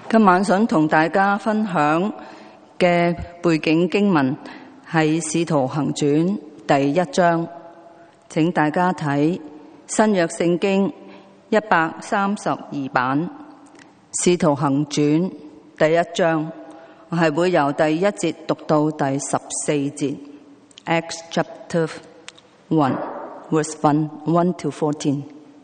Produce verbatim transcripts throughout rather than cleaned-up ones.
今晚想同大家分享嘅背景經文係《使徒行傳》第一章，請大家睇新約聖經一百三十二版《使徒行傳》第一章，我係會由第一節讀到第十四節。Acts chapter one, verse one, one to fourteen。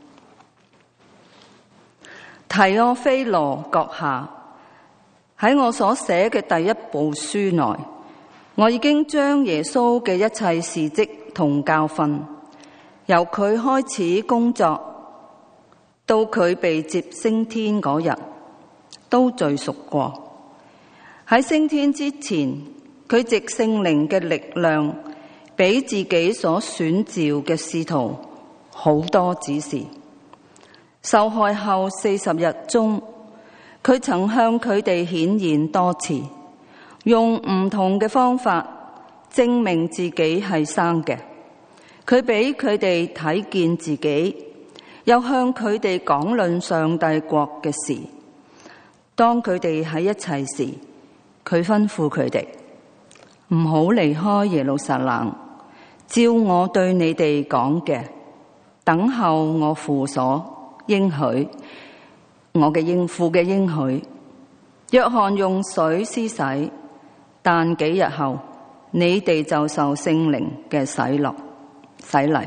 提阿非羅閣下，喺我所寫嘅第一部書內，我已經將耶穌嘅一切事蹟同教訓，由佢開始工作到佢被接升天嗰日，都敘述過。喺升天之前，佢藉聖靈嘅力量，俾自己所選召嘅使徒好多指示。受害後四十日中，佢曾向佢哋顯現多次，用唔同嘅方法證明自己係生嘅。佢俾佢哋睇見自己，又向佢哋講論上帝國嘅事。當佢哋喺一齊時，佢吩咐佢哋唔好離開耶路撒冷，照我對你哋講嘅，等候我父所應許，我嘅應父嘅應許。約翰用水施洗，但幾日後，你哋就受聖靈嘅洗樂洗禮。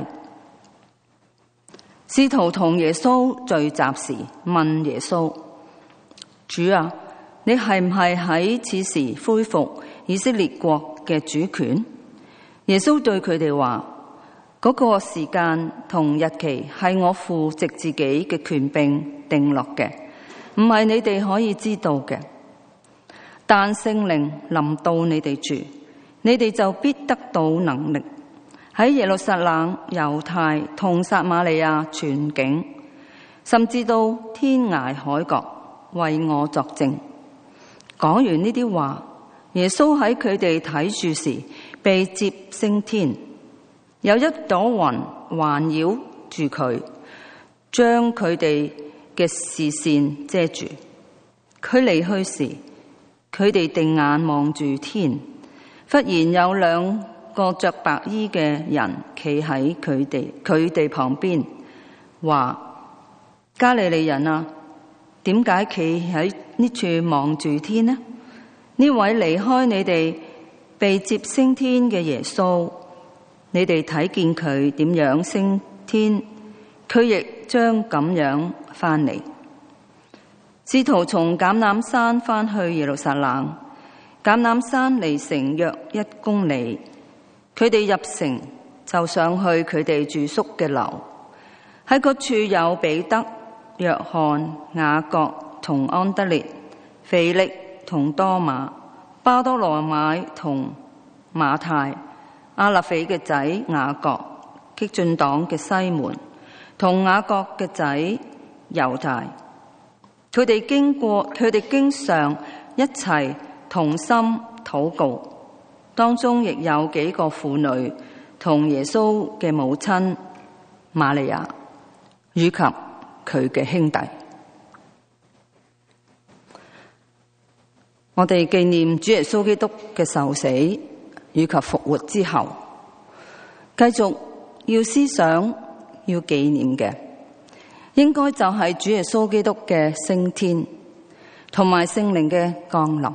使徒同耶穌聚集時，問耶穌：主啊，你係唔係喺此時恢復以色列國嘅主權？耶穌對佢哋話：嗰個時間同日期係我父藉自己嘅權柄定落嘅，唔係你哋可以知道嘅。但聖靈臨到你哋住，你哋就必得到能力，喺耶路撒冷、猶太同撒瑪利亞全境，甚至到天涯海角，為我作證。講完呢啲話，耶穌喺佢哋睇住時被接升天。有一朵雲環繞住佢，將佢哋嘅視線遮住。佢離去時，佢哋定眼望住天，忽然有兩個着白衣嘅人企喺佢哋佢哋旁邊，話：加利利人啊，點解企喺呢處望住天呢？呢位離開你哋被接升天嘅耶穌，你哋睇見佢點樣升天，佢亦將咁樣翻嚟。使徒從橄欖山翻去耶路撒冷，橄欖山離城約一公里。佢哋入城就上去佢哋住宿嘅樓，喺嗰處有彼得、約翰、雅各同安德烈、腓力同多馬、巴多羅買同馬太、亞勒腓嘅仔雅各、激進黨嘅西門同雅各嘅仔猶大。佢哋經過，佢哋經常一齊同心禱告，當中亦有幾個婦女同耶穌嘅母親瑪利亞以及佢嘅兄弟。我哋紀念主耶穌基督嘅受死以及復活之後，繼續要思想、要紀念嘅，應該就係主耶穌基督嘅升天同埋聖靈嘅降臨。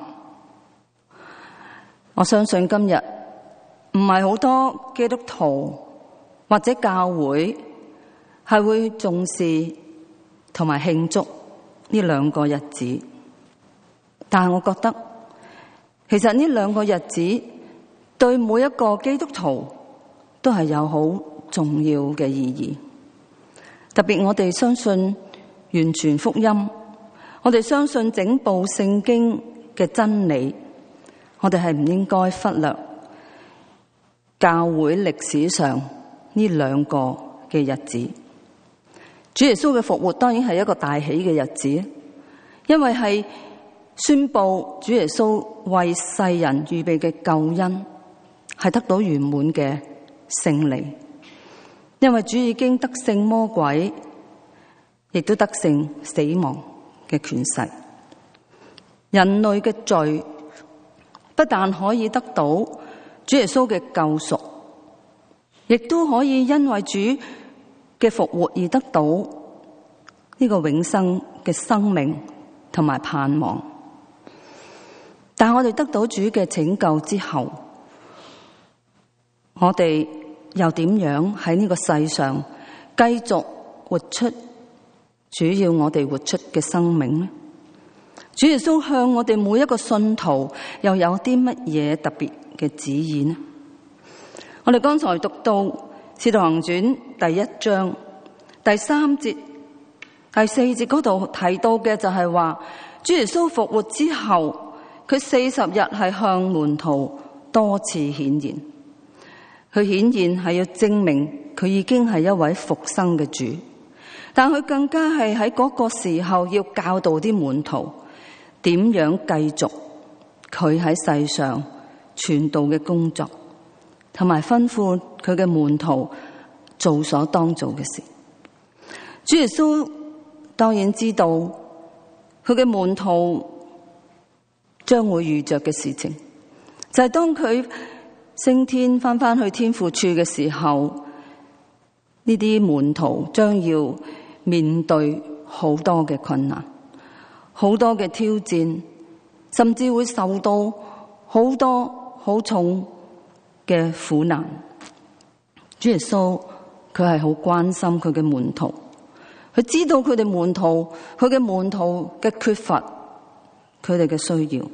我相信今日唔係好多基督徒或者教會係會重視同埋慶祝呢兩個日子，但係我覺得其實呢兩個日子對每一個基督徒都係有好重要嘅意義。特別我哋相信完全福音，我哋相信整部聖經嘅真理，我哋係唔應該忽略教會歷史上呢兩個嘅日子。主耶穌嘅復活當然係一個大喜嘅日子，因為係宣布主耶穌為世人預備嘅救恩係得到圓滿嘅勝利，因為主已經得勝魔鬼，亦都得勝死亡嘅權勢。 人類嘅罪不但可以得到主耶穌嘅救贖，亦都可以因為主嘅復活而得到呢個永生嘅生命同埋盼望。但我哋得到主嘅拯救之後，我哋又點樣喺呢個世上繼續活出主要我哋活出嘅生命呢？主耶穌向我哋每一個信徒又有啲乜嘢特別嘅旨意呢？我哋剛才讀到《使徒行傳》第一章第三節、第四節嗰度提到嘅就係話，主耶穌復活之後，佢四十日係向門徒多次顯現。佢顯現係要證明佢已經係一位復生嘅主，但佢更加係喺嗰個時候要教導啲門徒點樣繼續佢喺世上傳道嘅工作，同埋吩咐佢嘅門徒做所當做嘅事。主耶穌當然知道佢嘅門徒將會遇着嘅事情，就係當佢升天返返去天父處嘅時候，呢啲門徒將要面對好多嘅困難，好多嘅挑戰，甚至會受到好多好重嘅苦難。主耶穌佢係好關心佢嘅門徒，佢知道佢哋門徒佢嘅門徒嘅缺乏，佢哋嘅需要，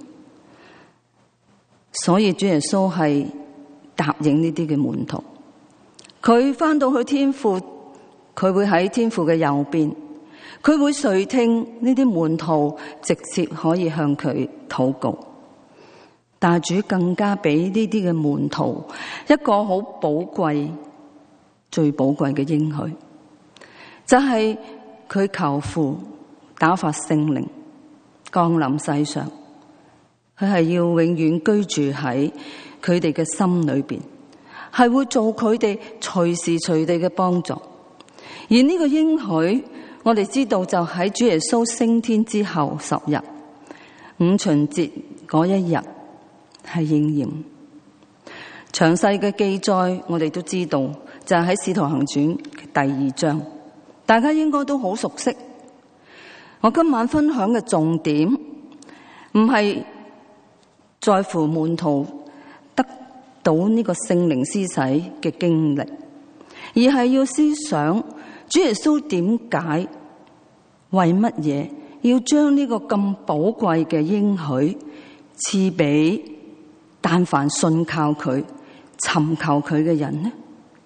所以主耶穌係答應呢啲嘅門徒。佢返到去天父，佢會喺天父嘅右邊，佢會垂聽呢啲門徒直接可以向佢禱告。但係主更加俾呢啲嘅門徒一個好寶貴、最寶貴嘅應許，就係佢求父打發聖靈降臨世上，佢係要永遠居住喺佢哋嘅心裏邊，係會做佢哋隨時隨地嘅幫助。而呢個應許，我哋知道就喺主耶穌升天之後十日，五旬節嗰一日係應驗。詳細嘅記載我哋都知道，就係喺《使徒行傳》第二章，大家應該都好熟悉。我今晚分享嘅重點唔係在乎門徒得到呢個聖靈施洗嘅經歷，而係要思想主耶穌點解為乜嘢要將呢個咁寶貴嘅應許賜俾但凡信靠佢、尋求佢嘅人呢？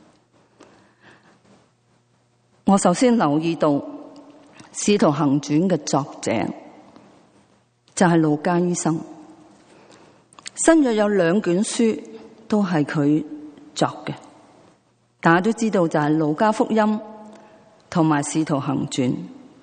我首先留意到《使徒行傳》嘅作者就係路加醫生。新約有兩卷書都係佢作嘅，大家都知道就係路加福音同埋使徒行傳。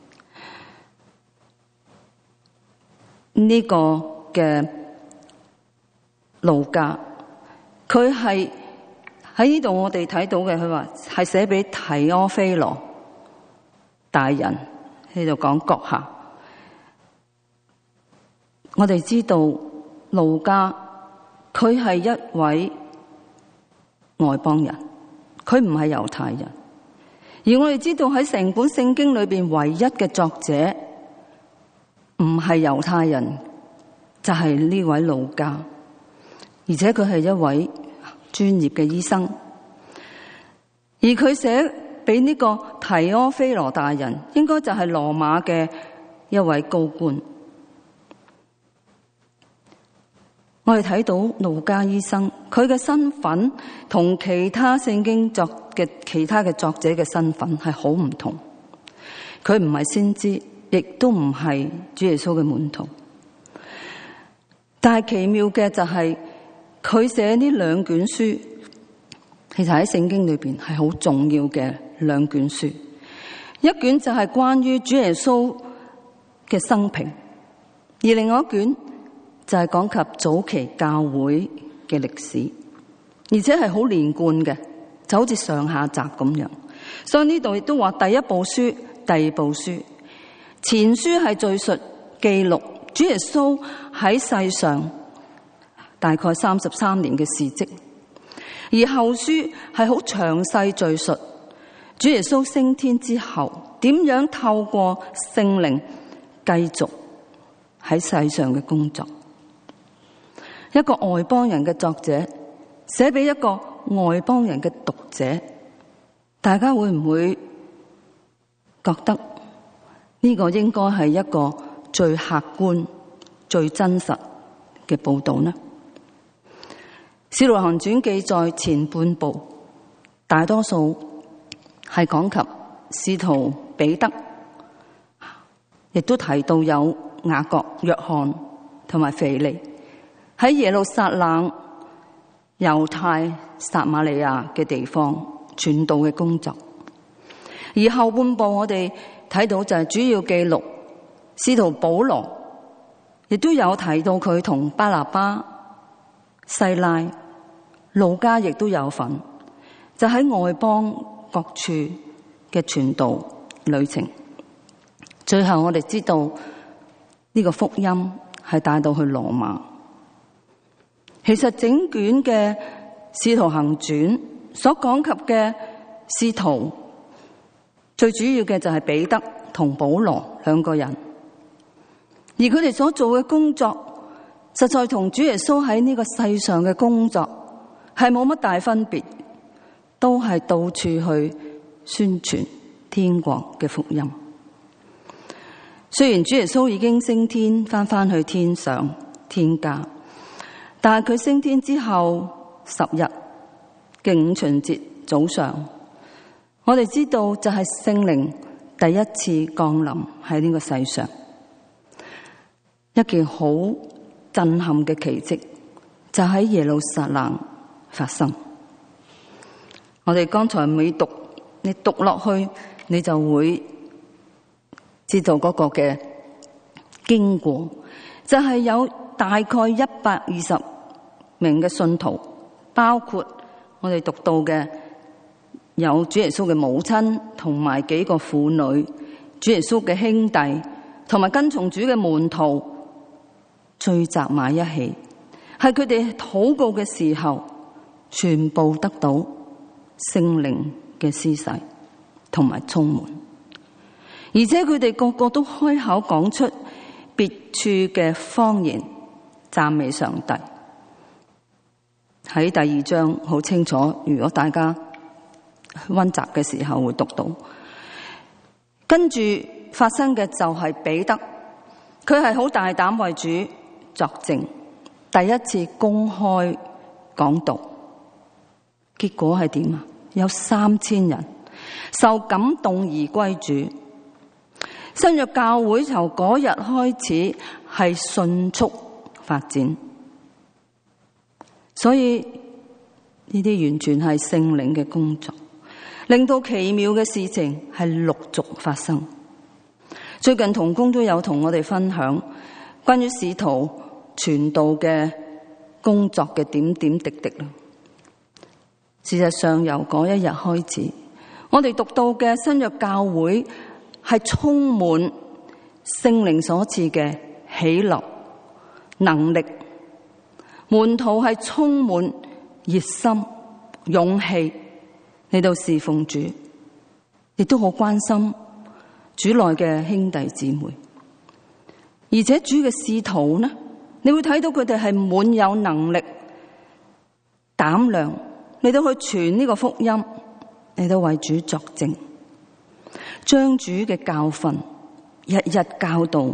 呢個嘅路加，佢係喺呢度我哋睇到嘅，佢話係寫俾提阿非羅大人，喺度講閣下。我哋知道路加佢係一位外邦人，佢唔係猶太人。而我哋知道喺成本聖經裏邊唯一嘅作者唔係猶太人，就係呢位路加，而且佢係一位專業嘅醫生。而佢寫俾呢個提阿非羅大人，應該就係羅馬嘅一位高官。我哋睇到路加醫生，佢嘅身份同其他聖經作嘅其他嘅作者嘅身份係好唔同。佢唔係先知，亦都唔係主耶穌嘅門徒。但係奇妙嘅就係佢寫呢兩卷書，其實喺聖經裏邊係好重要嘅兩卷書。一卷就係關於主耶穌嘅生平，而另外一卷就係講及早期教會嘅歷史，而且係好連貫嘅，就好似上下集咁樣。所以呢度亦都話第一部書、第二部書，前書係敘述記錄主耶穌喺世上大概三十三年嘅事蹟，而後書係好詳細敘述主耶穌升天之後點樣透過聖靈繼續喺世上嘅工作。一個外邦人嘅作者寫俾一個外邦人嘅讀者，大家會唔會覺得呢個應該係一個最客觀、最真實嘅報道呢？使徒行傳記載前半部，大多數係講及使徒彼得，亦都提到有雅各、約翰同埋腓利喺耶路撒冷、猶太、撒瑪利亞嘅地方傳道嘅工作。而後半部我哋睇到就係主要記錄使徒保羅，亦都有提到佢同巴拿巴、西拉、路加亦都有份，就喺外邦各處嘅傳道旅程。最後我哋知道呢個福音係帶到去羅馬。其實整卷嘅使徒行傳所講及嘅使徒，最主要嘅就係彼得同保羅兩個人，而佢哋所做嘅工作，實在同主耶穌喺呢個世上嘅工作係冇乜大分別，都係到處去宣傳天國嘅福音。雖然主耶穌已經升天返返去天上天家，但係佢升天之後十日嘅五旬節早上，我哋知道就係聖靈第一次降臨喺呢個世上，一件好震撼嘅奇蹟就喺耶路撒冷發生。我哋剛才每讀，你讀落去，你就會知道嗰個嘅經過，就係有大概一百二十名嘅信徒，包括我哋讀到嘅有主耶穌嘅母親同埋幾個婦女，主耶穌嘅兄弟同埋跟從主嘅門徒聚集埋一起，係佢哋禱告嘅時候，全部得到聖靈嘅施洗同埋充滿，而且佢哋個個都開口講出別處嘅方言，讚美上帝。喺第二章好清楚，如果大家溫習嘅時候會讀到，跟住發生嘅就係彼得，佢係好大膽為主作證，第一次公開講道，結果係點啊？有三千人受感動而歸主。新約教會從嗰日開始係迅速發展，所以呢啲完全係聖靈嘅工作，令到奇妙嘅事情係陸續發生。最近同工都有同我哋分享關於使徒傳道嘅工作嘅點點滴滴啦。事實上由嗰一日開始，我哋讀到嘅新約教會係充滿聖靈所賜嘅喜樂能力，門徒係充滿熱心勇氣嚟到侍奉主，亦都好關心主內嘅兄弟姊妹。而且主嘅使徒呢，你會睇到佢哋係滿有能力膽量嚟到去傳呢個福音，嚟到為主作證，將主嘅教訓日日教導。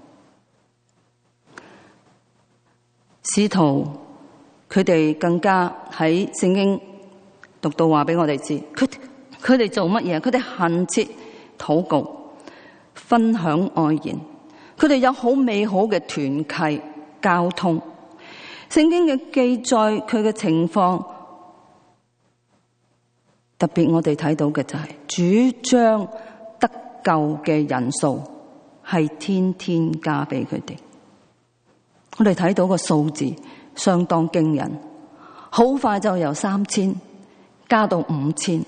使徒佢哋更加喺聖經讀到話俾我哋知，佢佢哋做乜嘢？佢哋懇切禱告，分享愛言，佢哋有好美好嘅團契交通。聖經嘅記載佢嘅情況，特別我哋睇到嘅就係主將得救嘅人數係天天加俾佢哋。我哋睇到個數字相當驚人，好快就由三千加到五千。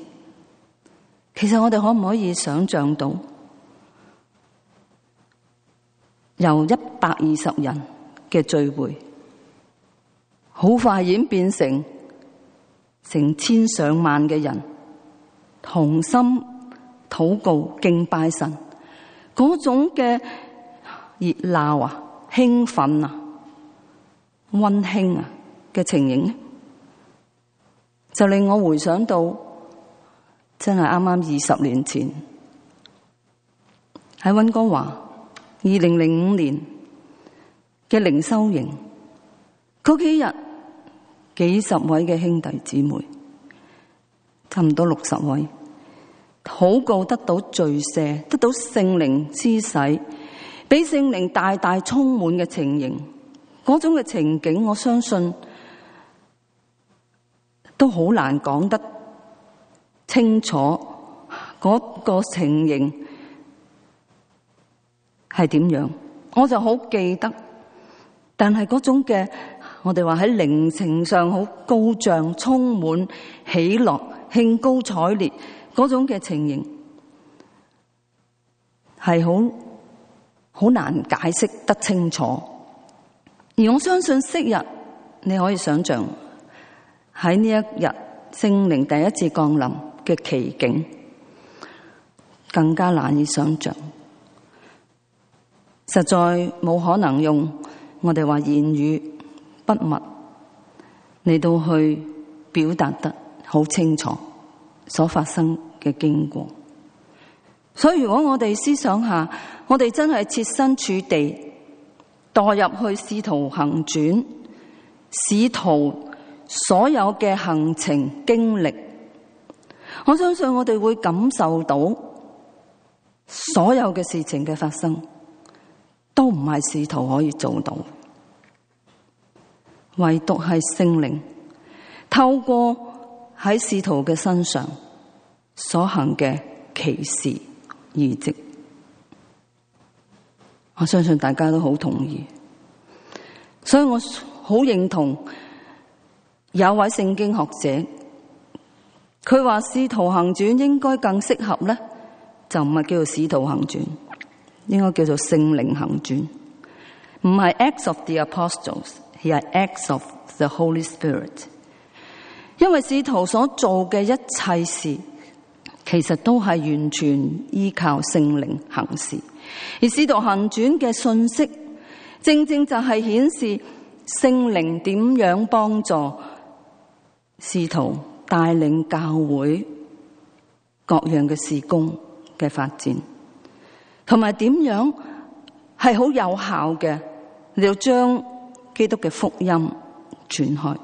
其實我哋可唔可以想象到由一百二十人嘅聚會，好快演變成成千上萬嘅人同心禱告敬拜神，嗰種嘅熱鬧啊、興奮啊、溫馨啊嘅情形，就令我回想到真係啱啱二十年前喺溫哥華二零零五年嘅靈修營，嗰幾日幾十位嘅兄弟姊妹，差唔多六十位，禱告得到罪赦，得到聖靈施洗，俾聖靈大大充滿嘅情形，嗰種嘅情景，我相信都好難講得清楚嗰個情形係點樣。我就好記得，但係嗰種嘅我哋話喺靈情上好高漲，充滿喜樂、興高采烈嗰種嘅情形，係好好難解釋得清楚。而我相信昔日你可以想象喺呢一日聖靈第一次降臨嘅奇景，更加難以想象，實在冇可能用我哋話言語不密嚟到去表達得好清楚所發生嘅經過。所以如果我哋思想下，我哋真係設身處地墮入去使徒行傳，使徒所有嘅行程經歷，我相信我哋會感受到所有嘅事情嘅發生都唔係使徒可以做到，唯獨係聖靈透過喺使徒嘅身上所行嘅奇事異蹟。我相信大家都好同意，所以我好認同有位聖經學者，佢話使徒行傳應該更適合咧，就唔係叫做使徒行傳，應該叫做聖靈行傳，唔係 Acts of the Apostles， 而係 Acts of the Holy Spirit。因為使徒所做嘅一切事，其實都係完全依靠聖靈行事。而使徒行傳嘅信息，正正就係顯示聖靈點樣幫助使徒帶領教會各樣嘅事工嘅發展，同埋點樣係好有效嘅，要將基督嘅福音傳開。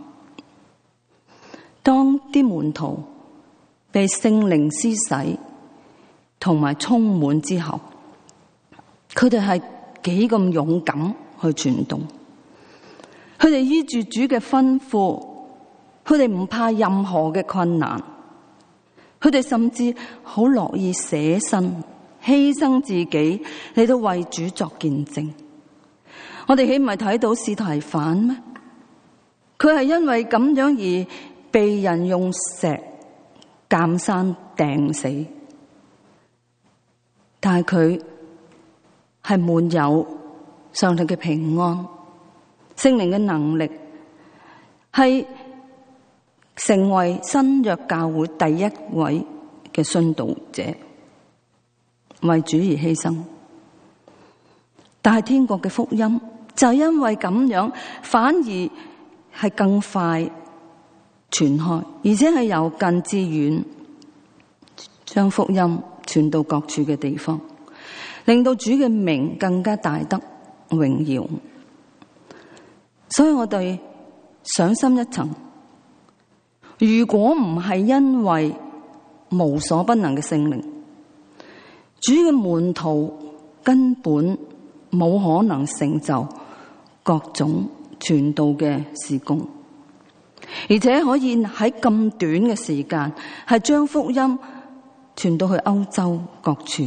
當啲門徒被聖靈施洗同埋充滿之後，佢哋係幾咁勇敢去傳動，佢哋依住主嘅吩咐，佢哋唔怕任何嘅困難，佢哋甚至好樂意捨身犧牲自己嚟到為主作見證。我哋豈唔係睇到司提反咩？佢係因為咁樣而被人用石鑑山掟死，但係佢係滿有上帝嘅平安，聖靈嘅能力，係成為新約教會第一位嘅殉道者，為主而犧牲。但係天國嘅福音就係因為咁樣，反而係更快傳開，而且係由近至遠，將福音傳到各處嘅地方，令到主嘅名更加大得榮耀。所以我哋想深一層，如果唔係因為無所不能嘅聖靈，主嘅門徒根本冇可能成就各種傳道嘅事工，而且可以喺咁短嘅時間係將福音傳到去歐洲各處。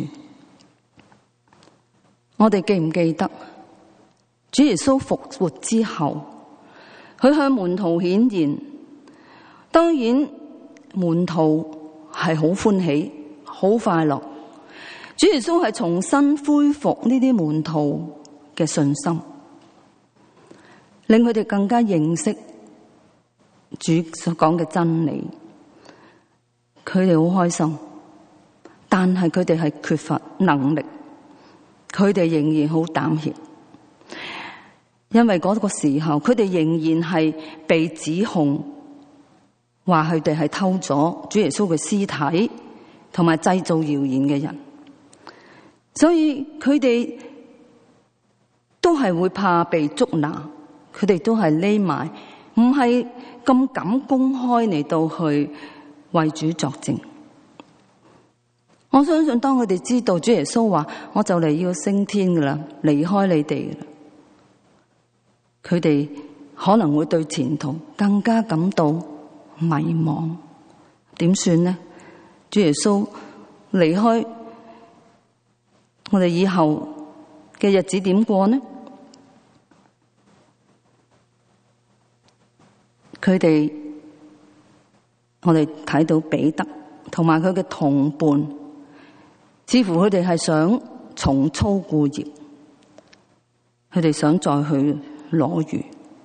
我哋記唔記得主耶穌復活之後，佢向門徒顯現，當然門徒係好歡喜好快樂，主耶穌係重新恢復呢啲門徒嘅信心，令佢哋更加認識主所講嘅真理。佢哋好開心，但係佢哋係缺乏能力，佢哋仍然好膽怯，因為嗰個時候佢哋仍然係被指控，話佢哋係偷咗主耶穌嘅屍體，同埋製造謠言嘅人，所以佢哋都係會怕被捉拿，佢哋都係匿埋，唔係咁敢公開嚟到去為主作證。我相信當佢哋知道主耶穌話我就嚟要升天噶啦，離開你哋噶啦，佢哋可能會對前途更加感到迷茫。點算呢？主耶穌離開，我哋以後嘅日子點過呢？佢哋，我哋睇到彼得同埋佢嘅同伴，似乎佢哋係想重操故業，佢哋想再去攞魚，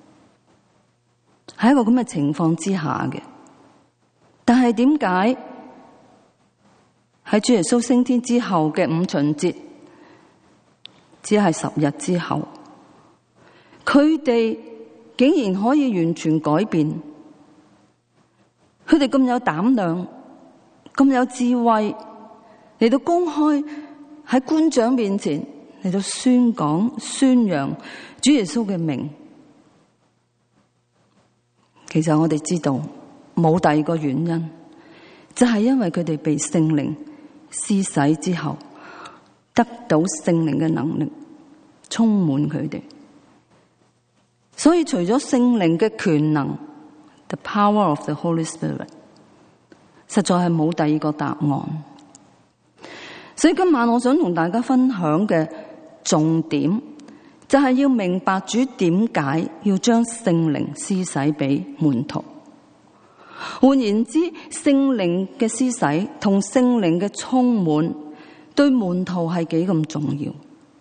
喺一個咁嘅情況之下嘅。但係點解喺主耶穌升天之後嘅五旬節，只係十日之後，佢哋竟然可以完全改變？佢哋咁有膽量，咁有智慧，嚟到公開喺官長面前嚟到宣講、宣揚主耶穌嘅名。其實我哋知道冇第二個原因，就係因為佢哋被聖靈施洗之後，得到聖靈嘅能力充滿佢哋。所以除咗聖靈嘅權能 ，the power of the Holy Spirit， 實在係冇第二個答案。所以今晚我想同大家分享嘅重點，就係要明白主點解要將聖靈施洗俾門徒。換言之，聖靈嘅施洗同聖靈嘅充滿，對門徒係幾咁重要。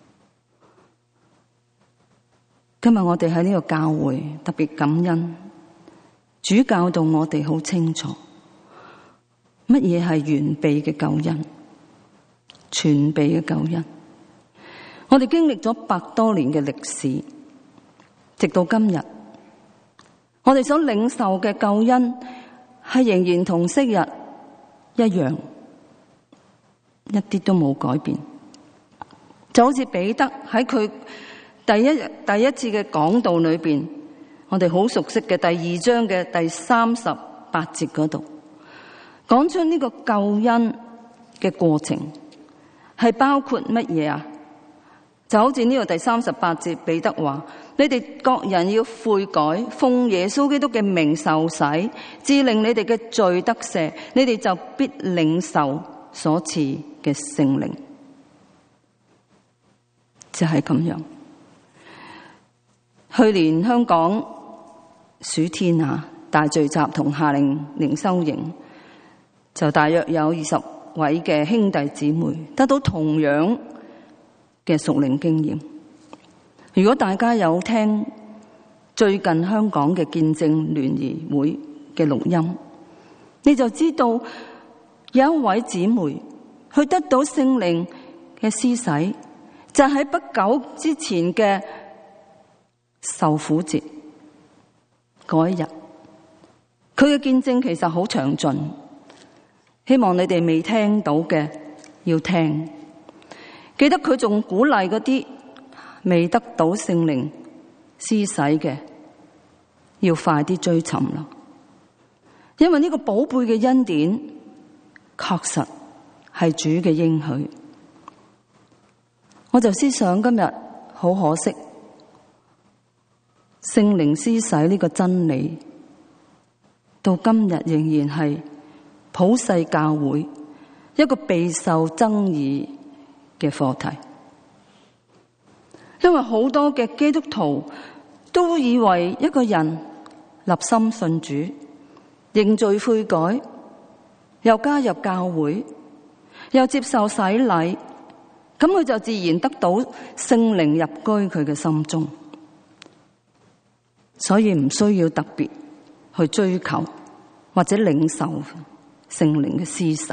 今日我哋喺呢個教會特別感恩，主教導我哋好清楚，乜嘢係完備嘅救恩，全備嘅救恩。我哋經歷咗百多年嘅歷史，直到今日，我哋所領受嘅救恩係仍然同昔日一樣，一啲都冇改變。就好似彼得喺佢第一第一次嘅講道裏邊，我哋好熟悉嘅第二章嘅第三十八節嗰度，講出呢個救恩嘅過程係包括乜嘢啊？就好似呢個第三十八節，彼得話：你哋各人要悔改，奉耶穌基督嘅名受洗，致令你哋嘅罪得赦，你哋就必領受所賜嘅聖靈。就係咁樣。去年香港暑天啊，大聚集同夏令靈修營，就大約有二十位嘅兄弟姊妹得到同樣嘅屬靈經驗。如果大家有聽最近香港嘅見證聯誼會嘅錄音，你就知道有一位姊妹佢得到聖靈嘅施洗，就喺不久之前嘅受苦節嗰一日。佢嘅見證其實好詳盡，希望你哋未聽到嘅要聽。記得佢仲鼓勵嗰啲未得到聖靈施洗嘅，要快啲追尋啦，因為呢個寶貝嘅恩典確實係主嘅應許。我就思想今日好可惜，聖靈施洗呢個真理到今日仍然係普世教會一個備受爭議嘅課題，因為好多嘅基督徒都以為一個人立心信主、認罪悔改，又加入教會，又接受洗禮， 咁佢就自然得到聖靈入居佢嘅心中，所以唔需要特別去追求或者領受聖靈嘅施洗。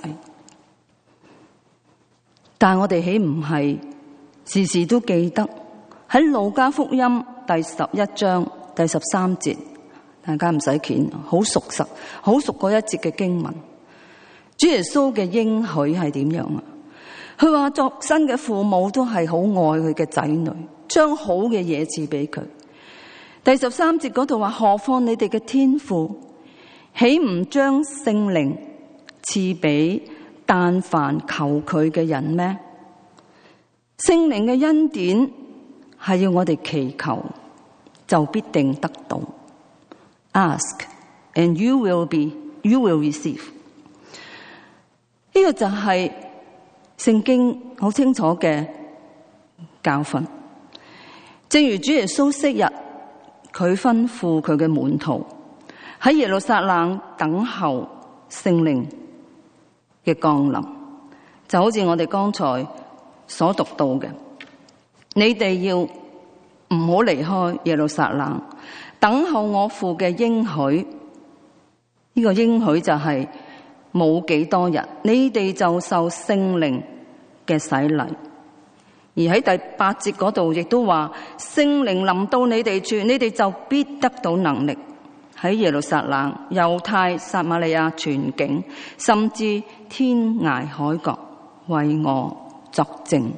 但係我哋豈唔係時時都記得喺路加福音第十一章第十三節，大家唔使見，好熟實，好熟嗰一節嘅經文，主耶穌嘅應許係點樣啊？佢話作新嘅父母都係好愛佢嘅仔女，將好嘅嘢賜俾佢。第十三節嗰度話，何況你哋嘅天父，豈唔將聖靈賜俾但凡求佢嘅人咩？聖靈嘅恩典係要我哋祈求，就必定得到。Ask and you will be, you will receive。呢個就係聖經好清楚嘅教訓。正如主耶穌昔日佢吩咐佢嘅門徒喺耶路撒冷等候聖靈嘅降臨，就好似我哋剛才所讀到嘅，你哋要唔好離開耶路撒冷，等候我父嘅應許。呢、這個應許就係冇幾多日，你哋就受聖靈嘅洗禮。而喺第八節嗰度亦都話，聖靈臨到你哋處，你哋就必得到能力，喺耶路撒冷、猶太、撒瑪利亞全境，甚至天涯海角，為我作證。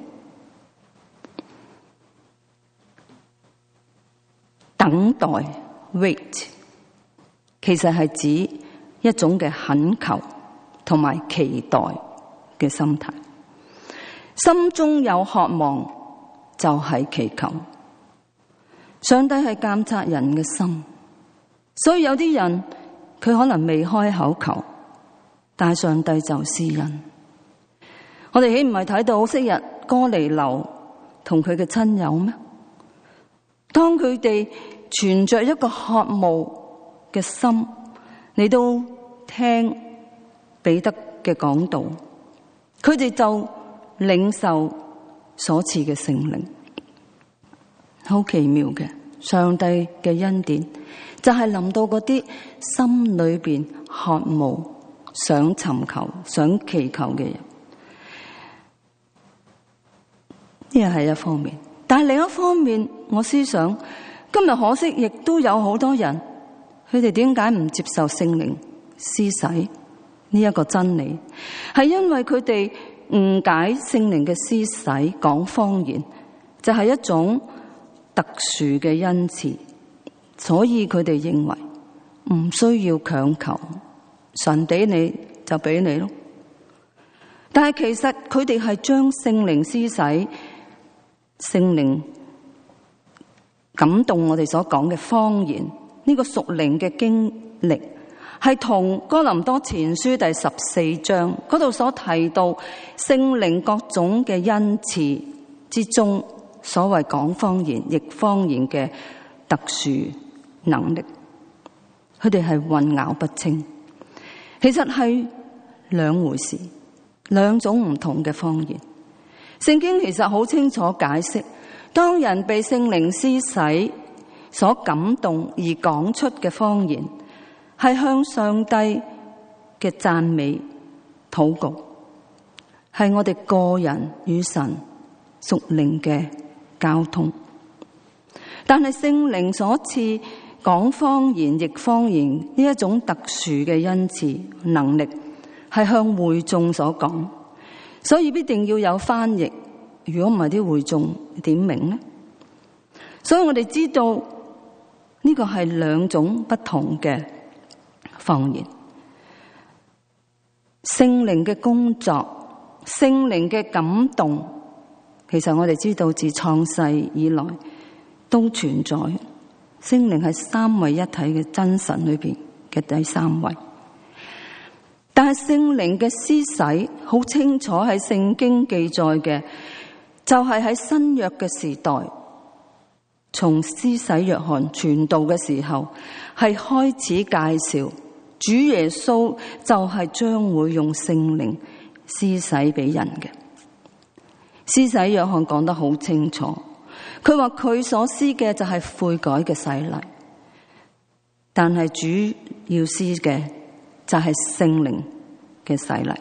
等待 wait 其實係指一種嘅懇求同埋期待嘅心態，心中有渴望就係祈求。上帝係監察人嘅心，所以有啲人佢可能未開口求，但係上帝就施恩。我哋豈唔係睇到昔日哥尼流同佢嘅親友咩？當佢哋存着一個渴慕嘅心，你都聽彼得嘅講道，佢哋就領受所賜嘅聖靈。好奇妙嘅，上帝嘅恩典就係臨到嗰啲心裏邊渴慕、想尋求、想祈求嘅人。呢個係一方面，但係另一方面，我思想今日可惜亦都有好多人，佢哋點解唔接受聖靈施洗呢一個真理？係因為佢哋誤解聖靈嘅施洗講方言就係一種特殊嘅恩賜，所以佢哋認為唔需要強求，神俾你就俾你咯。但係其實佢哋係將聖靈施洗、聖靈感動我哋所講嘅方言呢個屬靈嘅經歷，係同哥林多前書第十四章嗰度所提到聖靈各種嘅恩賜之中，所謂講方言、譯方言嘅特殊能力，佢哋係混淆不清。其實係兩回事，兩種唔同嘅方言。聖經其實好清楚解釋，當人被聖靈施洗所感動而講出嘅方言，係向上帝嘅讚美禱告，係我哋個人與神屬靈嘅交通。但係聖靈所賜講方言、譯方言呢一種特殊嘅恩賜能力，係向會眾所講，所以必定要有翻譯。如果唔係，啲會眾點明呢？所以我哋知道呢個係兩種不同嘅方言。聖靈嘅工作、聖靈嘅感動，其實我哋知道自創世以來都存在。聖靈係三位一體嘅真神裏邊嘅第三位。但係聖靈嘅施洗好清楚喺聖經記載嘅，就係喺新約嘅時代，從施洗約翰傳道嘅時候，係開始介紹主耶穌就係將會用聖靈施洗俾人嘅。 施洗約翰講得好清楚，佢話佢所施嘅就係悔改嘅洗禮，但係主要施嘅就係聖靈嘅洗禮。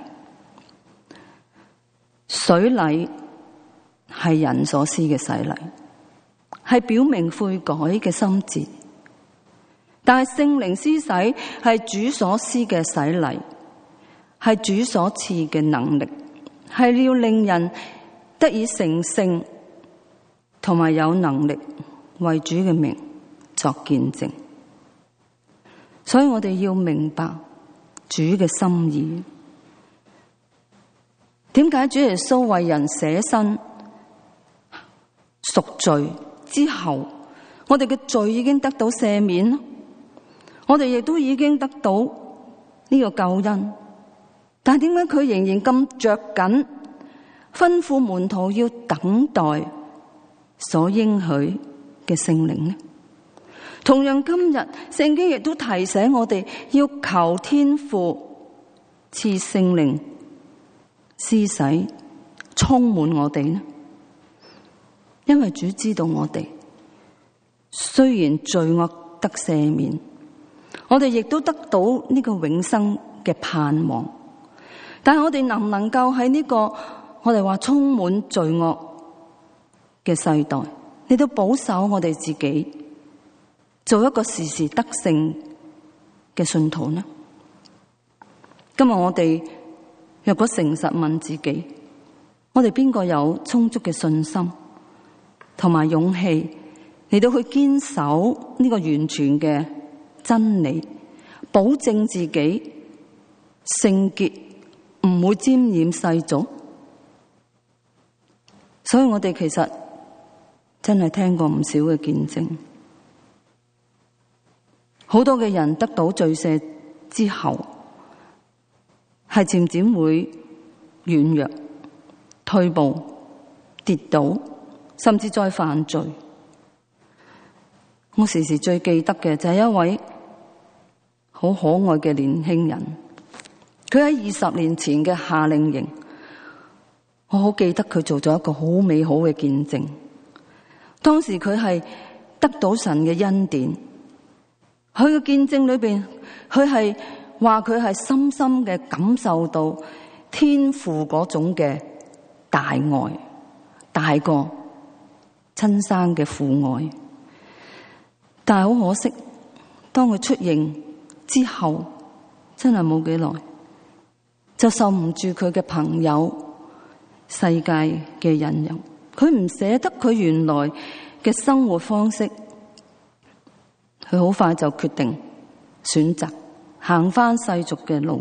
水禮係人所施嘅洗禮，係表明悔改嘅心志，但係聖靈施洗係主所施嘅洗禮，係主所賜嘅能力，係要令人得以成聖，同埋有能力為主嘅名作見證。所以我哋要明白主嘅心意。點解主耶穌為人捨身贖罪之後，我哋嘅罪已經得到赦免，我哋亦都已經得到呢個救恩，但係點解佢仍然咁着緊吩咐門徒要等待所應許嘅聖靈呢？同樣今日聖經亦都提醒我哋要求天父賜聖靈施洗充滿我哋呢？因為主知道我哋雖然罪惡得赦免，我哋亦都得到呢個永生嘅盼望，但係我哋能唔能夠喺呢個我哋話充滿罪惡嘅世代，你都保守我哋自己做一個時時得勝嘅信徒呢？今日我哋若果誠實問自己，我哋邊個有充足嘅信心同埋勇氣嚟到去堅守呢個完全嘅真理，保證自己聖潔，唔會沾染世俗？所以我哋其實真係聽過唔少嘅見證，好多嘅人得到罪赦之後，係漸漸會軟弱、退步、跌倒，甚至再犯罪。我時時最記得嘅就係一位好可愛嘅年輕人，佢喺二十年前嘅夏令營，我好記得佢做咗一個好美好嘅見證。當時佢係得到神嘅恩典，佢嘅見證裏邊，佢係話佢係深深嘅感受到天父嗰種嘅大愛，大過親生嘅父愛。但係好可惜，當佢出營之後，真係冇幾耐，就受唔住佢嘅朋友世界嘅引誘，佢唔捨得佢原來嘅生活方式，佢好快就決定選擇行返世俗嘅路。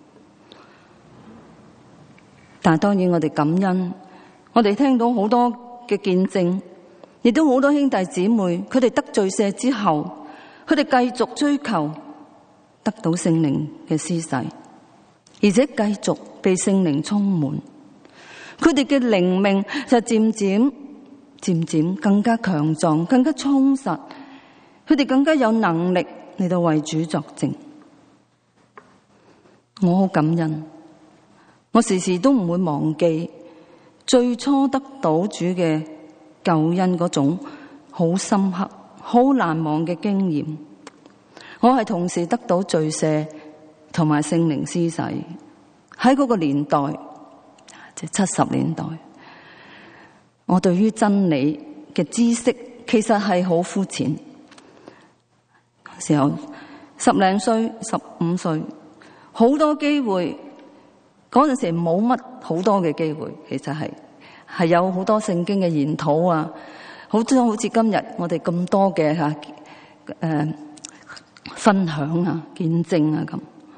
但係當然我哋感恩，我哋聽到好多嘅見證，亦都好多兄弟姊妹，佢哋得罪赦之後，佢哋繼續追求得到聖靈嘅施洗，而且繼續被聖靈充滿，佢哋嘅靈命就漸漸漸漸更加強壯，更加充實，佢哋更加有能力嚟到為主作證。我好感恩，我時時都唔會忘記最初得到主嘅救恩嗰種好深刻、好難忘嘅經驗。我係同時得到罪赦同埋聖靈施洗。喺嗰個年代，即係七十年代，我對於真理嘅知識其實係好膚淺。時候十零歲、十五歲，好多機會，嗰陣時冇乜好多嘅機會，其實係係有好多聖經嘅研討啊，好多好似今日我哋咁多嘅吓誒分享啊、見證啊咁，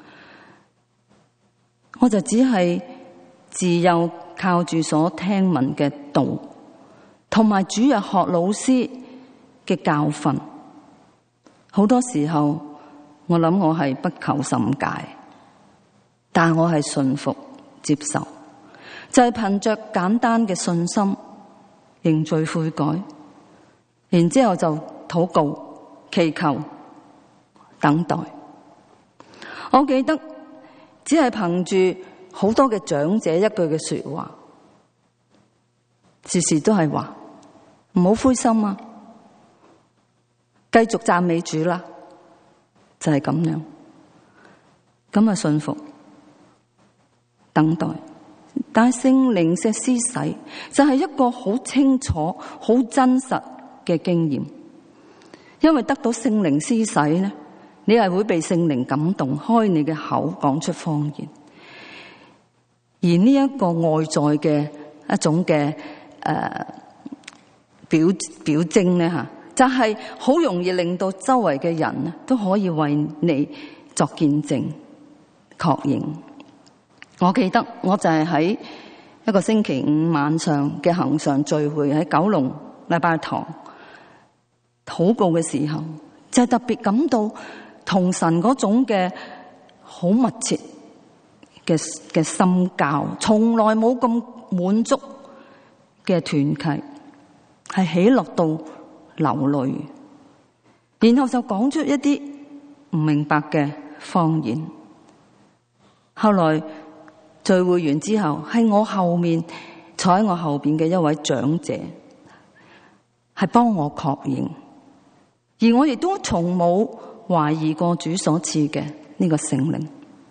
我就只係自幼靠住所聽聞嘅道，同埋主日學老師嘅教訓。好多時候我諗我係不求甚解，但我係信服接受，就係憑着簡單嘅信心認罪悔改，然之後就禱告祈求等待。我記得只係憑住好多嘅長者一句嘅說話， 時時都係話唔好灰心啊，繼續讚美主啦，就係咁樣，咁啊信服等待。但係聖靈嘅施洗就係一個好清楚、好真實嘅經驗，因為得到聖靈施洗咧，你係會被聖靈感動，開你嘅口講出方言。而呢一個外在嘅一種嘅誒、呃、表表徵咧吓，就係、是、好容易令到周圍嘅人都可以為你作見證、確認。我記得我就係喺一個星期五晚上嘅恆常聚會喺九龍禮拜堂禱告嘅時候，就係特別感到同神嗰種嘅好密切嘅嘅心交，從來冇咁滿足嘅團契，係喜樂到流淚，然後就講出一啲唔明白嘅方言。後來聚會完之後，係我後面坐喺我後邊嘅一位長者，係幫我確認，而我亦都從冇懷疑過主所賜嘅呢個聖靈。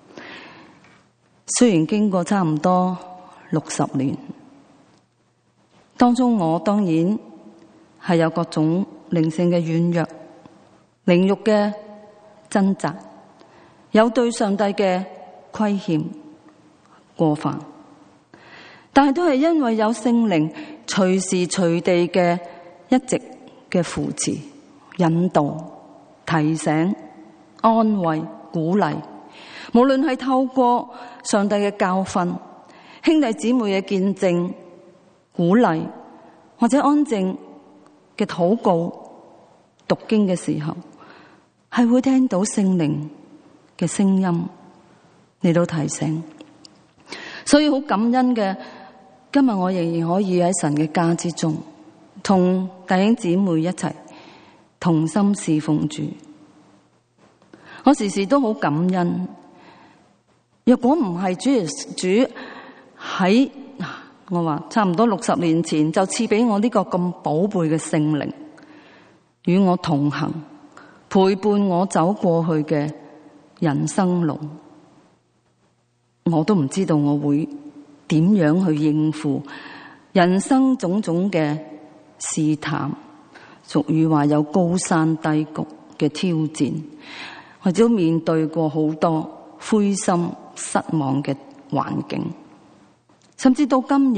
雖然經過差唔多六十年，當中我當然係有各種靈性嘅軟弱、靈慾嘅掙扎，有對上帝嘅虧欠、過犯，但係都係因為有聖靈隨時隨地嘅一直嘅扶持、引導、提醒、安慰、鼓勵，無論係透過上帝嘅教訓、兄弟姊妹嘅見證、鼓勵，或者安靜嘅禱告、讀經嘅時候，係會聽到聖靈嘅聲音嚟到提醒。所以好感恩嘅，今日我仍然可以喺神嘅家之中，同弟兄姊妹一齊同心侍奉主。我時時都好感恩，若果唔係主耶穌主喺我話差唔多六十年前就賜俾我呢個咁寶貝嘅聖靈，與我同行，陪伴我走過去嘅人生路，我都唔知道我會點樣去應付人生種種嘅試探，俗語話有高山低谷嘅挑戰，或者面對過好多灰心失望嘅環境，甚至到今日，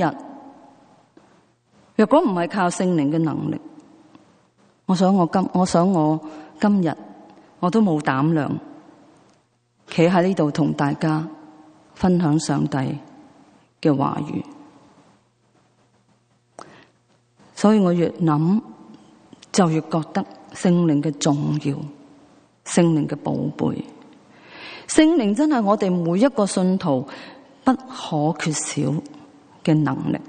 若果唔係靠聖靈嘅能力，我想我今我想我今日我都冇膽量企喺呢度同大家分享上帝嘅話語。所以我越諗就越覺得聖靈嘅重要，聖靈嘅寶貝。聖靈真係我哋每一個信徒不可缺少嘅能力。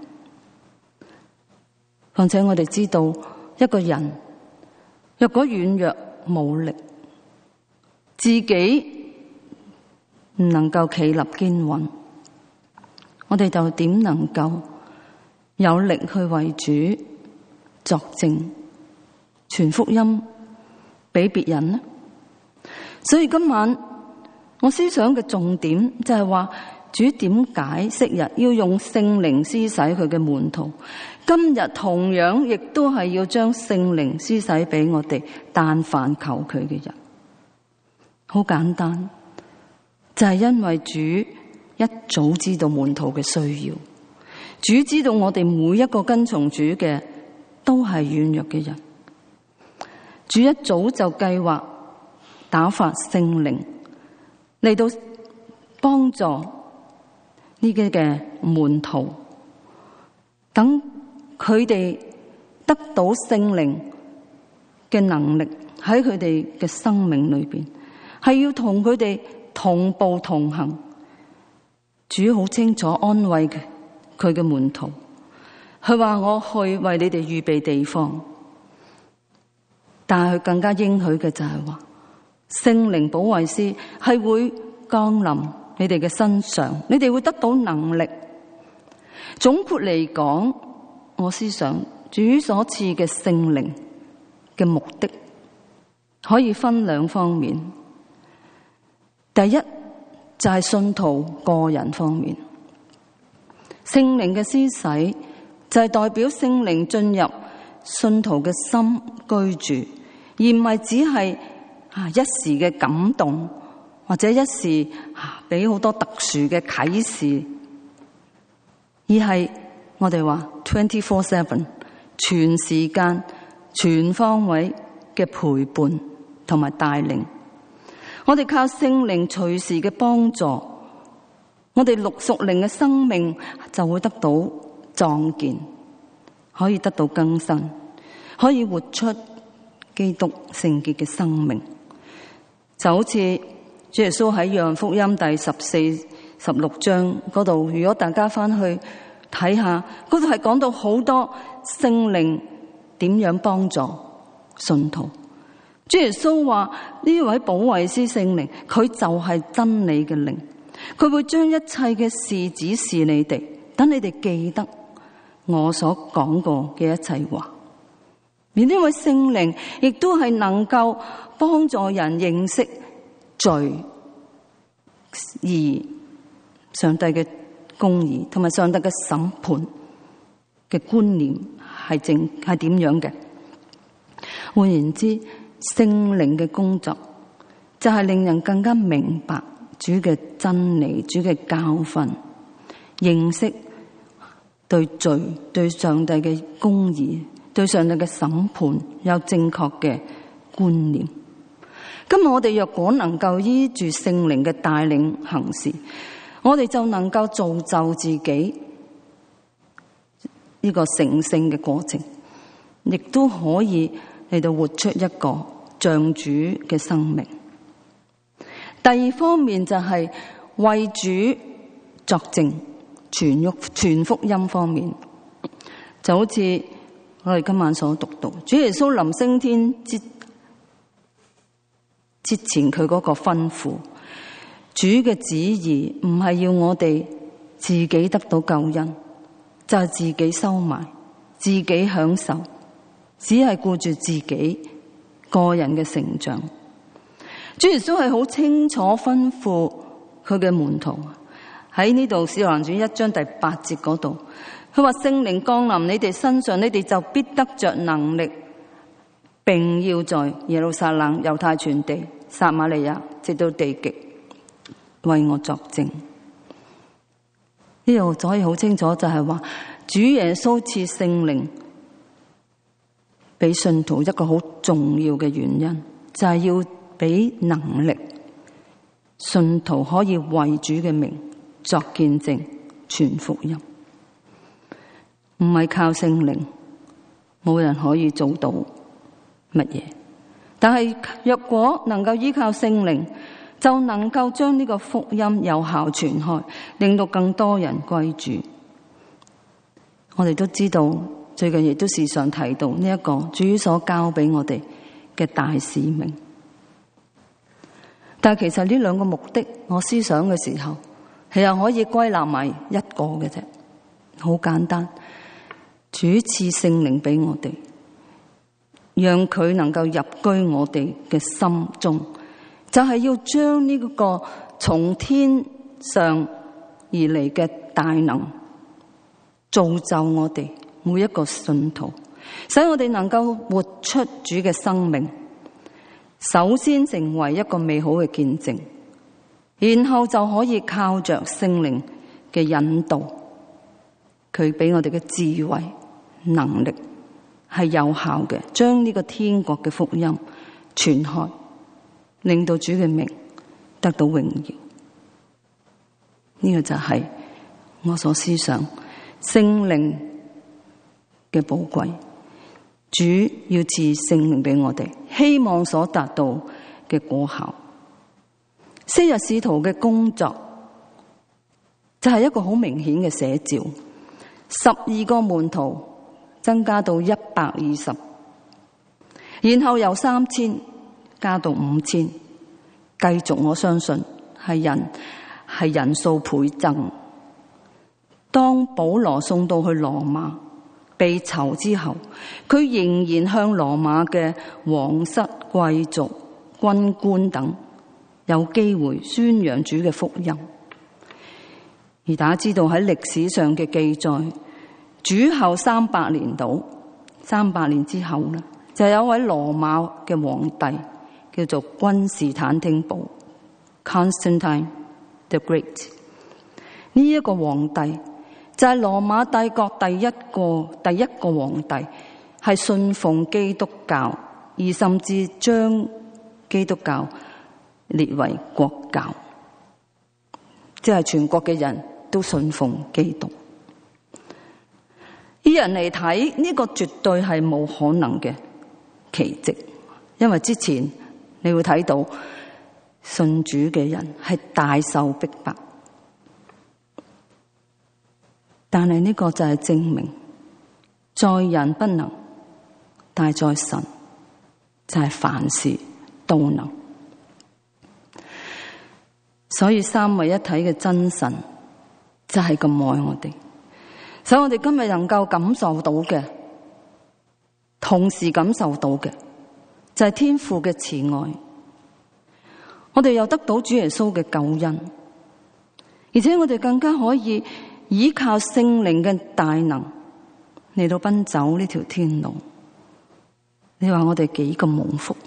況且我哋知道一個人若果軟弱無力，自己唔能夠企立堅穩，我哋就點能夠有力去為主作證、傳福音俾別人呢？所以今晚我思想嘅重點就係話，主點解昔日要用聖靈施洗佢嘅門徒，今日同樣亦都係要將聖靈施洗俾我哋但凡求佢嘅人。好簡單，就係因為主一早知道門徒嘅需要，主知道我哋每一個跟從主嘅都係軟弱嘅人，主一早就計劃打發聖靈嚟到幫助呢啲嘅門徒，等佢哋得到聖靈嘅能力喺佢哋嘅生命裏邊，係要同佢哋同步同行。主好清楚安慰佢佢嘅門徒，佢話我去為你哋預備地方，但係佢更加應許嘅就係話，聖靈保惠師係會降臨你哋嘅身上，你哋會得到能力。總括嚟講， 我思想主所賜嘅聖靈嘅目的可以分兩方面。第一就係信徒個人方面，聖靈嘅施洗就係代表聖靈進入信徒嘅心居住，而唔係只係啊一時嘅感動，或者一時啊俾好多特殊嘅啟示，而係我哋話 twenty four seven 全時間全方位嘅陪伴同埋帶領。我哋靠聖靈隨時嘅幫助，我哋屬靈嘅生命就會得到壯健，可以得到更新，可以活出基督聖潔嘅生命。就好似主耶穌喺約翰福音第十四、十六章嗰度，如果大家翻去睇下，嗰度係講到好多聖靈點樣幫助信徒。主耶穌話呢位保惠師聖靈，佢就係真理嘅靈，佢會將一切嘅事指示你哋，等你哋記得我所講過嘅一切話。而呢位聖靈亦都係能夠幫助人認識罪，而上帝嘅公義同埋上帝嘅審判嘅觀念係正係點樣嘅。換言之，聖靈嘅工作就係令人更加明白主嘅真理、主嘅教訓，認識對罪、對上帝嘅公義、對上帝嘅審判有正確嘅觀念。今日我哋若果能夠依住聖靈嘅帶領行事，我哋就能夠造就自己呢個成聖嘅過程，亦都可以嚟到活出一個像主嘅生命。第二方面就係為主作證，傳傳福音方面，就好似我哋今晚所讀到，主耶穌臨升天之之前佢嗰個吩咐，主嘅旨意唔係要我哋自己得到救恩，就係自己收埋，自己享受，只係顧住自己個人嘅成長。主耶穌係好清楚吩咐佢嘅門徒，喺呢度《使徒行傳》一章第八節嗰度，佢話聖靈降臨你哋身上，你哋就必得着能力，並要在耶路撒冷、猶太全地、撒瑪利亞直到地極為我作證。呢度就可以好清楚，就係話主耶穌賜聖靈俾信徒一個好重要嘅原因，就係要俾能力信徒可以為主嘅名作見證、傳福音。唔係靠聖靈，冇人可以做到乜嘢。但係若果能夠依靠聖靈，就能夠將呢個福音有效傳開，令到更多人歸主。我哋都知道，最近亦都時常提到呢一個主所交俾我哋嘅大使命。但係其實呢兩個目的，我思想嘅時候，其實可以歸納埋一個嘅啫，好簡單。主賜聖靈俾我哋，讓佢能夠入居我哋嘅心中，就係要將呢個從天上而嚟嘅大能造就我哋每一個信徒，使我哋能夠活出主嘅生命。首先成為一個美好嘅見證，然後就可以靠着聖靈嘅引導，佢俾我哋嘅智慧能力係有效嘅，將呢個天國嘅福音傳開，令到主嘅名得到榮耀。呢個就係我所思想聖靈嘅寶貴。主要賜聖靈俾我哋，希望所達到嘅果效。昔日使徒嘅工作就係一個好明顯嘅寫照。十二個門徒增加到一百二十，然後由三千加到五千，繼續我相信係人係人數倍增。當保羅送到去羅馬， 被囚之後，佢仍然向羅馬嘅皇室、貴族、軍官等有機會宣揚主嘅福音。而大家知道喺歷史上嘅記載，主後三百年度，三百年之後呢，就有一位羅馬嘅皇帝叫做君士坦丁堡 （Constantine the Great）。呢一個皇帝就係羅馬帝國第一個第一個皇帝，係信奉基督教，而甚至將基督教列為國教，即係全國嘅人都信奉基督。以人嚟睇，呢個絕對係冇可能嘅奇蹟，因為之前你會睇到信主嘅人係大受逼迫。但係呢個就係證明，在人不能，但係在神就係凡事都能。所以三位一體嘅真神就係咁愛我哋，所以我哋今日能夠感受到嘅，同時感受到嘅就係天父嘅慈愛。我哋又得到主耶穌嘅救恩，而且我哋更加可以依靠聖靈嘅大能嚟到奔走呢條天路。你話我哋幾咁蒙福？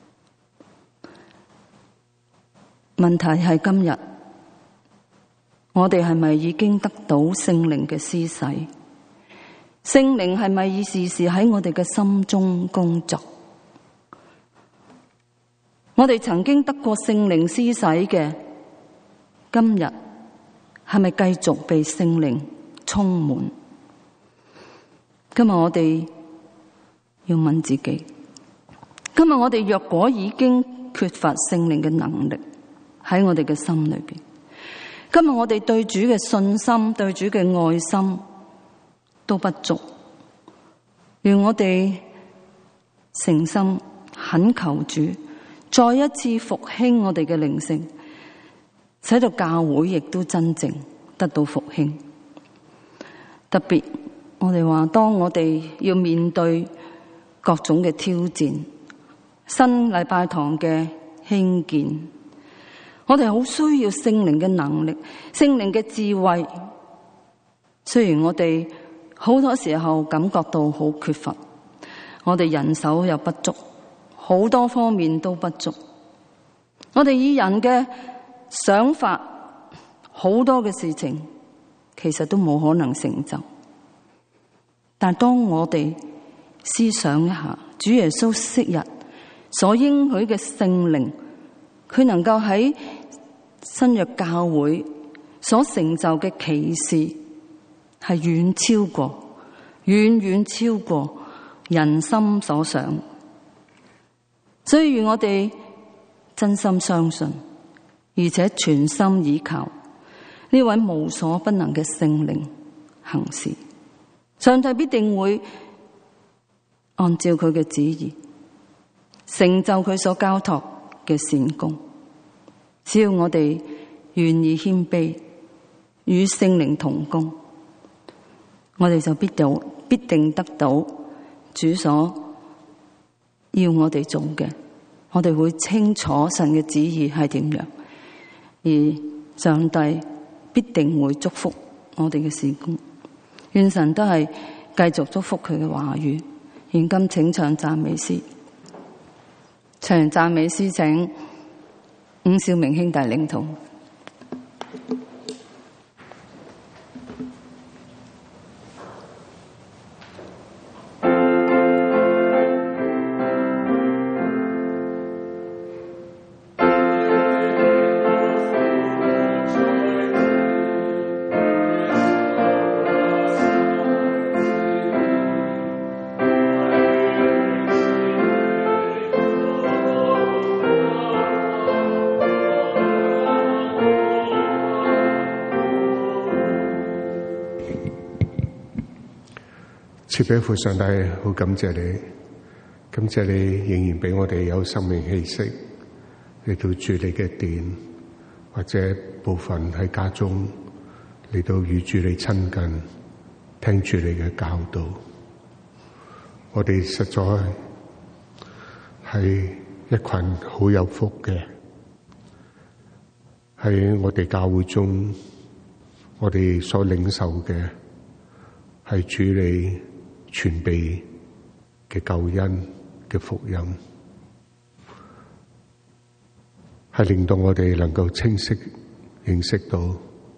問題係今日我哋係咪已經得到聖靈嘅施洗？聖靈係咪時時喺我哋嘅心中工作？我哋曾經得過聖靈施洗嘅，今日係咪繼續被聖靈充滿？今日我哋要問自己，今日我哋若果已經缺乏聖靈嘅能力喺我哋嘅心裏邊，今日我哋對主嘅信心、對主嘅愛心都不足，願我哋誠心懇求主再一次復興我哋嘅靈性，使到教會亦都真正得到復興。特別我哋話，當我哋要面對各種嘅挑戰，新禮拜堂嘅興建，我哋好需要聖靈嘅能力、聖靈嘅智慧。雖然我哋好多時候感覺到好缺乏，我哋人手又不足，好多方面都不足。我哋以人嘅想法，好多嘅事情其實都冇可能成就。但當我哋思想一下，主耶穌昔日所應許嘅聖靈，佢能夠喺新約教會所成就嘅奇事，係遠超過、遠遠超過人心所想。所以願我哋真心相信，而且全心倚靠呢位無所不能嘅聖靈行事，上帝必定會按照佢嘅旨意成就佢所交託嘅善工。只要我哋願意謙卑，與聖靈同工，我哋就必到必定得到主所要我哋做嘅。我哋會清楚神嘅旨意係點樣，而上帝必定會祝福我哋嘅事工。願神都係繼續祝福佢嘅話語。現今請唱讚美詩，唱讚美詩請伍少明兄弟領導。 賜俾父上帝，好感謝你，感謝你仍然俾我哋有生命氣息嚟到住你嘅殿，或者部分喺家中嚟到與主你親近，聽住你嘅教導。 我哋實在係一群好有福嘅，喺我哋教會中，我哋所領受嘅係主你傳備嘅救恩嘅福音，係令到我哋能夠清晰認識到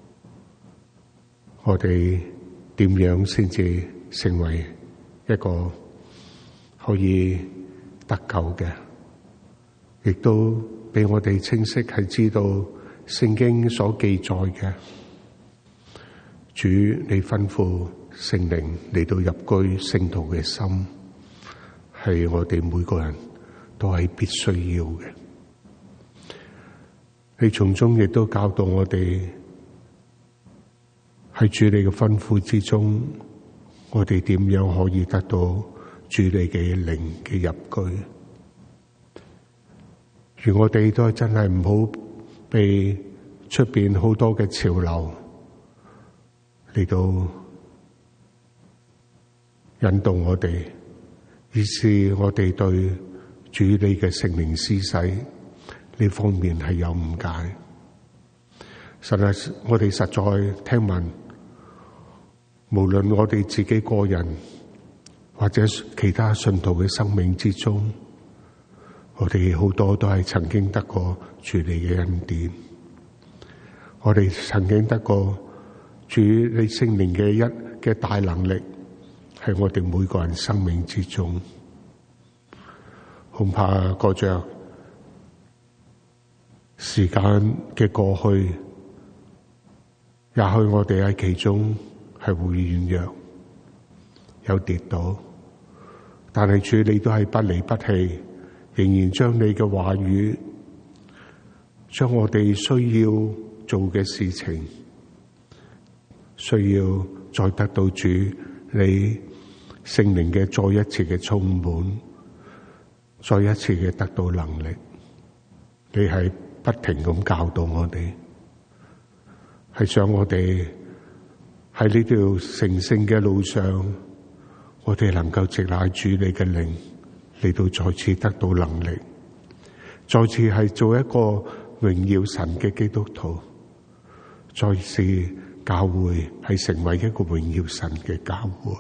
我哋點樣先至成為一個可以得救嘅，亦都俾我哋清晰係知道聖經所記載嘅，主你吩咐聖靈嚟到入居聖徒嘅心，係我哋每個人都係必須要嘅。你從中亦都教導我哋喺主你嘅吩咐之中，我哋點樣可以得到主你嘅靈嘅入居。如我哋都真係唔好被出邊好多嘅潮流嚟到引導我哋，於是我哋對主你嘅聖靈施洗呢方面係有誤解。實在我哋實在聽聞，無論我哋自己個人或者其他信徒嘅生命之中，我哋好多都係曾經得過主你嘅恩典，我哋曾經得過主你聖靈嘅一嘅大能力，喺我哋每個人生命之中。恐怕過着時間嘅過去，也許我哋喺其中係會軟弱，有跌倒，但係主你都係不離不棄，仍然將你嘅話語，將我哋需要做嘅事情，需要再得到主你聖靈嘅再一次嘅充滿，再一次嘅得到能力。你係不停咁教導我哋，係想我哋喺呢條成聖嘅路上，我哋能夠直賴主你嘅靈嚟到再次得到能力，再次係做一個榮耀神嘅基督徒，再次教會係成為一個榮耀神嘅教會。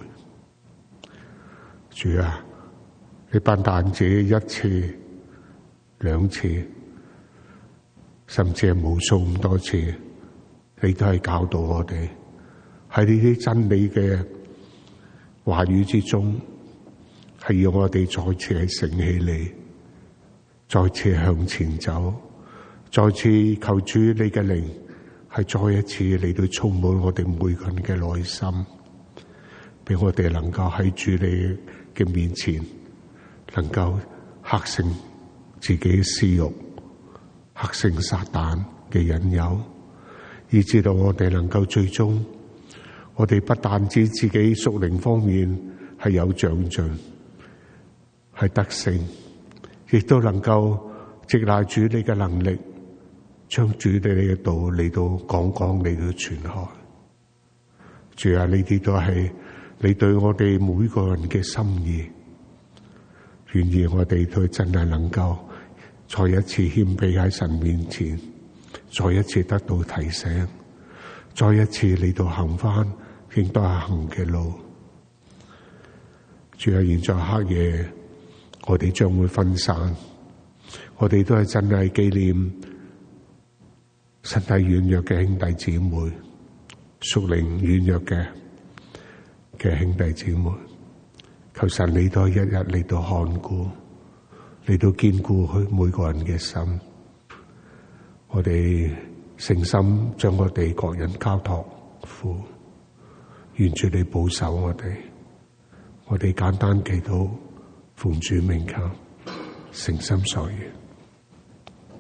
主啊，你不但止一次、兩次，甚至係無數咁多次，你都係教導我哋喺呢啲真理嘅話語之中，係要我哋再次係醒起你，再次向前走，再次求主你嘅靈係再一次嚟到充滿我哋每個人嘅內心，俾我哋能夠喺主你嘅面前，能夠克勝自己嘅私欲，克勝撒旦嘅引誘，以至到我哋能夠最終，我哋不但止自己屬靈方面係有長進，係得勝，亦都能夠藉賴主你嘅能力，將主你嘅道嚟到講講嚟到傳開。主啊，呢啲都係你對我哋每個人嘅心意，願意我哋都真係能夠再一次謙卑喺神面前，再一次得到提醒，再一次嚟到行翻應該行嘅路。主啊，現在黑夜我哋將會分散，我哋都係真係紀念身體軟弱嘅兄弟姊妹，屬靈軟弱嘅嘅兄弟姊妹，求神你都一日嚟到看顧，嚟到堅固佢每個人嘅心。我哋誠心將我哋各人交託付，願主你保守我哋。我哋簡單祈禱，奉主名求，誠心所願。